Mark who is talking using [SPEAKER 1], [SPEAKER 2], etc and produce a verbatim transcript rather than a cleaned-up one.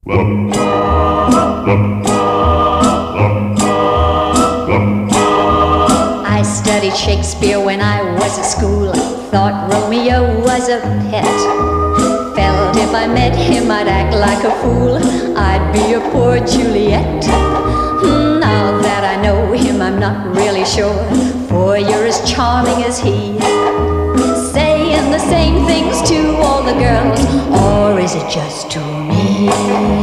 [SPEAKER 1] I studied Shakespeare when I was at school. Thought Romeo was a pet. Felt if I met him I'd act like a fool. I'd be a poor Juliet. Now that I know him I'm not really sure, for you're as charming as he. Saying the same things to all the girls, or is it just to me?